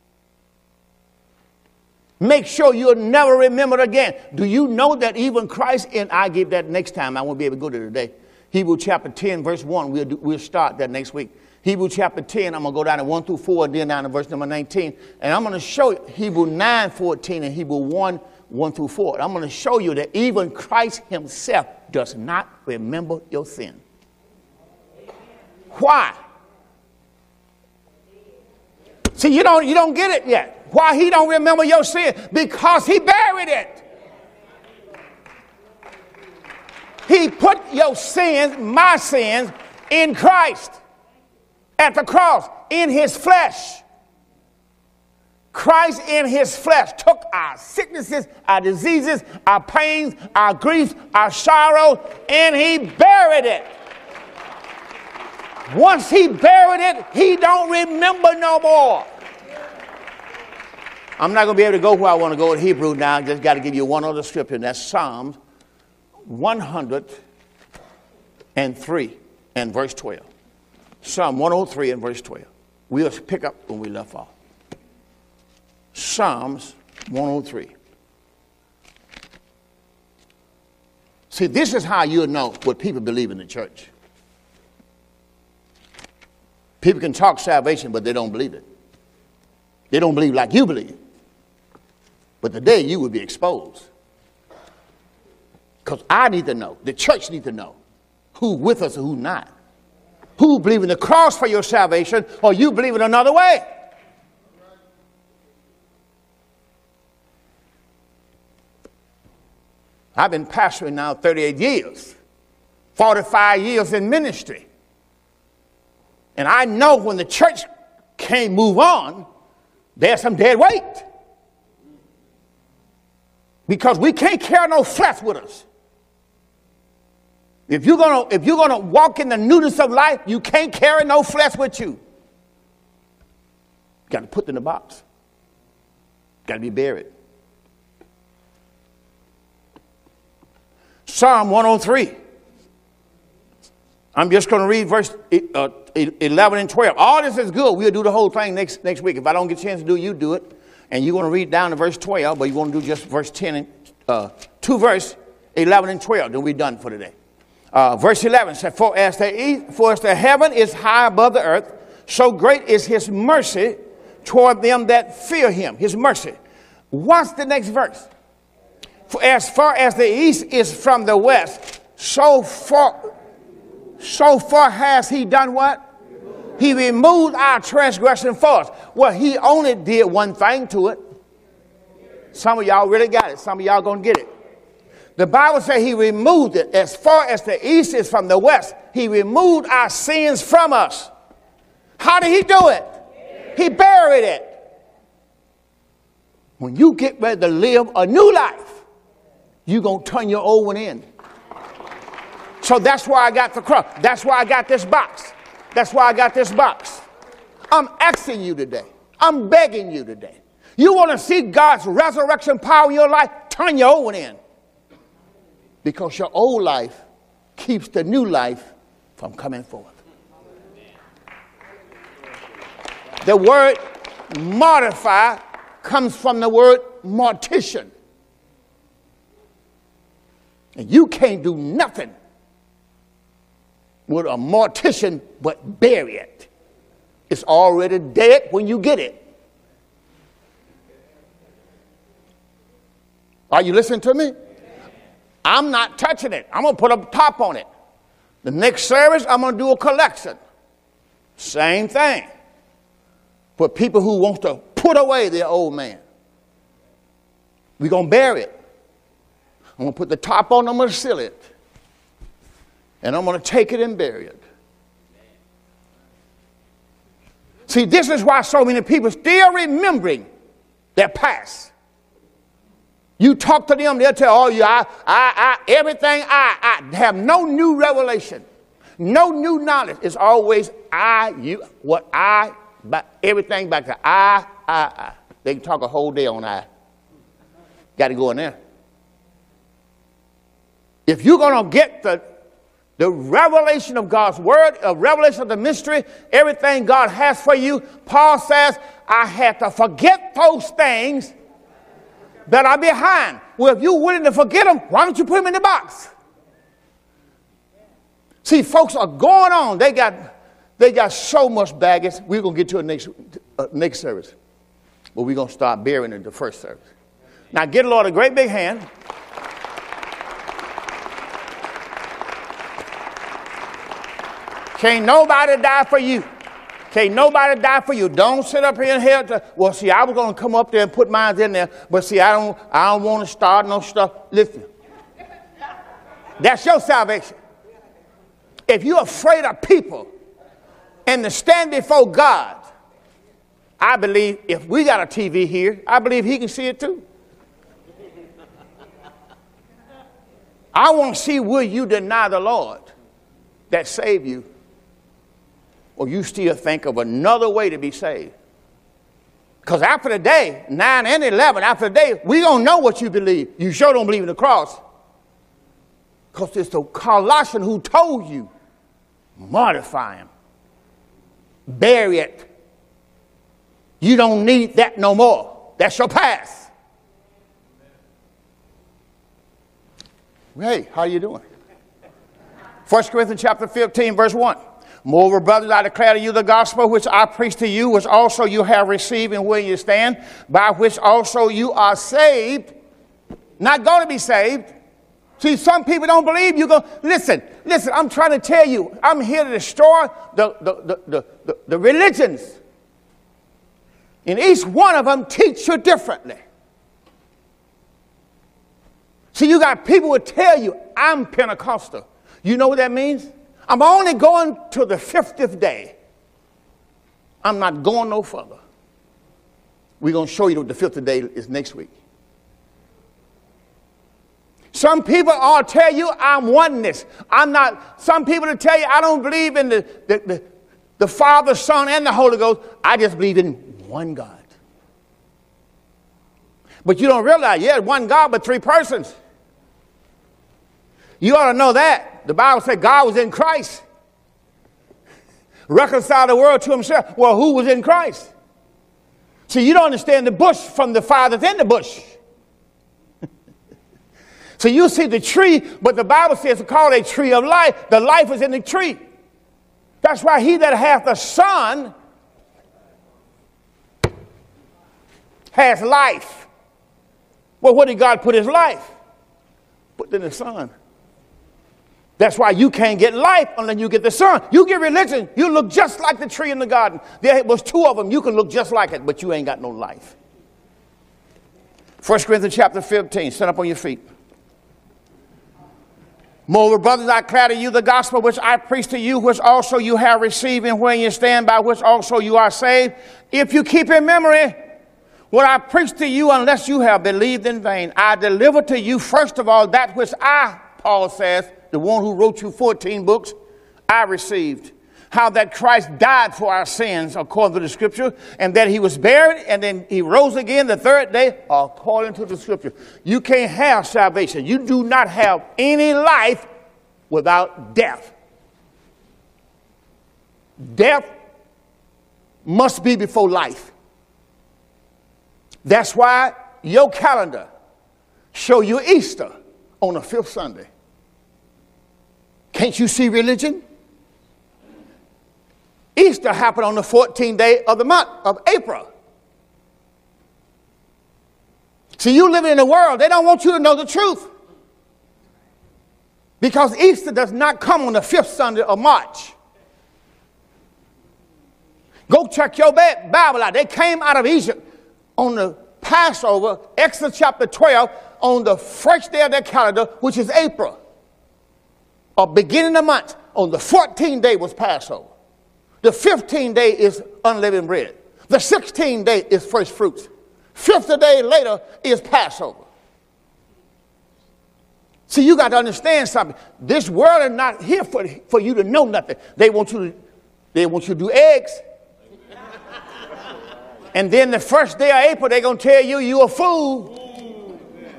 Make sure you'll never remember it again. Do you know that even Christ, and I give that next time, I won't be able to go to today. Hebrew chapter ten, verse one, we'll, do, we'll start that next week. Hebrew chapter ten, I'm going to go down to one through four, and then down to verse number nineteen. And I'm going to show you Hebrew nine, fourteen, and Hebrew one, one through four. I'm going to show you that even Christ himself does not remember your sin. Why? See, you don't, you don't get it yet. Why he don't remember your sin? Because he buried it. He put your sins, my sins, in Christ at the cross, in his flesh. Christ in his flesh took our sicknesses, our diseases, our pains, our griefs, our sorrow, and he buried it. Once he buried it, he don't remember no more. I'm not going to be able to go where I want to go in Hebrew now. I just got to give you one other scripture, and that's Psalms one hundred three and verse twelve. Psalm one oh three and verse twelve. We'll pick up when we left off. Psalms one oh three. See, this is how you'll know what people believe in the church. People can talk salvation, but they don't believe it. They don't believe like you believe. But today you will be exposed. Because I need to know, the church needs to know, who with us and who not. Who believe in the cross for your salvation, or you believe in another way. I've been pastoring now thirty-eight years, forty-five years in ministry. And I know when the church can't move on, there's some dead weight. Because we can't carry no flesh with us. If you're gonna, if you're gonna walk in the newness of life, you can't carry no flesh with you. You got to put it in the box. Got to be buried. Psalm one oh three. I'm just going to read verse uh, eleven and twelve. All this is good. We'll do the whole thing next, next week. If I don't get a chance to do it, you do it. And you're going to read down to verse twelve, but you want to do just verse ten and uh, two verse eleven and twelve. Then we're done for today. Uh, verse eleven says, for as, the, for as the heaven is high above the earth, so great is his mercy toward them that fear him. His mercy. What's the next verse? For as far as the east is from the west, so far, so far has he done what? He removed our transgression for us. Well, he only did one thing to it. Some of y'all really got it. Some of y'all going to get it. The Bible says he removed it. As far as the east is from the west, he removed our sins from us. How did he do it? He buried it. When you get ready to live a new life, you're going to turn your old one in. So that's why I got the cross. That's why I got this box. That's why I got this box. I'm asking you today. I'm begging you today. You want to see God's resurrection power in your life? Turn your old one in. Because your old life keeps the new life from coming forth. The word mortify comes from the word mortician. And you can't do nothing with a mortician but bury it. It's already dead when you get it. Are you listening to me? I'm not touching it. I'm going to put a top on it. The next service, I'm going to do a collection. Same thing. For people who want to put away their old man. We're going to bury it. I'm going to put the top on, I'm going to seal it. And I'm going to take it and bury it. See, this is why so many people still remembering their past. You talk to them, they'll tell, oh, yeah, I, I, I, everything I, I have no new revelation, no new knowledge. It's always I, you, what I, but everything back to I, I, I. They can talk a whole day on I. Got to go in there. If you're going to get the, the revelation of God's word, a revelation of the mystery, everything God has for you, Paul says, I had to forget those things that are behind. Well, if you're willing to forget them, why don't you put them in the box? See, folks are going on. They got, they got so much baggage. We're going to get to it next, uh, next service. But we're going to start burying it in the first service. Now, get the Lord a great big hand. Can't nobody die for you. Can't nobody die for you. Don't sit up here and hell to, well, see, I was going to come up there and put mine in there, but see, I don't, I don't want to start no stuff. Listen, that's your salvation. If you're afraid of people and to stand before God, I believe if we got a T V here, I believe he can see it too. I want to see, will you deny the Lord that saved you? Or you still think of another way to be saved? Because after the day, nine and eleven, after the day, we don't know what you believe. You sure don't believe in the cross. Because it's the Colossian who told you, mortify him. Bury it. You don't need that no more. That's your past. Hey, how you doing? First Corinthians chapter fifteen, verse one. Moreover, brothers, I declare to you the gospel which I preached to you, which also you have received and where you stand, by which also you are saved. Not going to be saved. See, some people don't believe you go, listen, listen, I'm trying to tell you, I'm here to destroy the, the, the, the, the, the religions. And each one of them teach you differently. See, you got people who tell you, I'm Pentecostal. You know what that means? I'm only going to the fiftieth day. I'm not going no further. We're going to show you what the fiftieth day is next week. Some people all tell you I'm oneness. I'm not. Some people will tell you I don't believe in the, the, the, the Father, Son, and the Holy Ghost. I just believe in one God. But you don't realize, yeah, one God, but three persons. You ought to know that. The Bible said God was in Christ. Reconciled the world to himself. Well, who was in Christ? See, you don't understand the bush from the fire that's in the bush. So you see the tree, but the Bible says it's called a tree of life. The life is in the tree. That's why he that hath the Son has life. Well, where did God put his life? Put in the Son. That's why you can't get life unless you get the Son. You get religion, you look just like the tree in the garden. There was two of them. You can look just like it, but you ain't got no life. First Corinthians chapter fifteen. Stand up on your feet. Moreover, brothers, I declare to you the gospel which I preach to you, which also you have received, and wherein you stand, by which also you are saved, if you keep in memory what I preached to you, unless you have believed in vain. I delivered to you, first of all, that which I, Paul says, the one who wrote you fourteen books, I received. How that Christ died for our sins, according to the Scripture, and that he was buried, and then he rose again the third day, according to the Scripture. You can't have salvation. You do not have any life without death. Death must be before life. That's why your calendar show you Easter on the fifth Sunday. Can't you see religion? Easter happened on the fourteenth day of the month of April. See, you living in a world, they don't want you to know the truth. Because Easter does not come on the fifth Sunday of March. Go check your Bible out. They came out of Egypt on the Passover, Exodus chapter twelve, on the first day of their calendar, which is April. Or beginning of the month, on the fourteenth day was Passover. The fifteenth day is unleavened bread. The sixteenth day is first fruits. fifty day later is Passover. See, you got to understand something. This world is not here for, for you to know nothing. They want you to, they want you to do eggs. And then the first day of April, they're going to tell you you're a fool.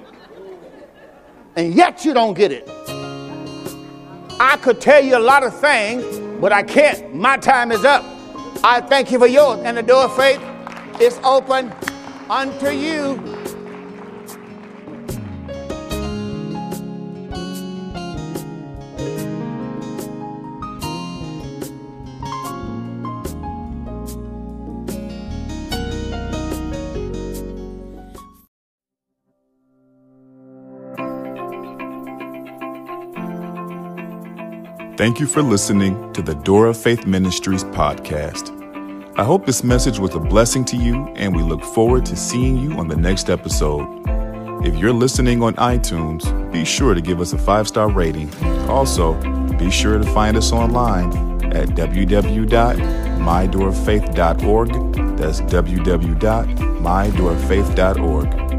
And yet you don't get it. I could tell you a lot of things, but I can't. My time is up. I thank you for yours. And the door of faith is open unto you. Thank you for listening to the Door of Faith Ministries podcast. I hope this message was a blessing to you, and we look forward to seeing you on the next episode. If you're listening on iTunes, be sure to give us a five-star rating. Also, be sure to find us online at w w w dot my door of faith dot org. That's w w w dot my door of faith dot org.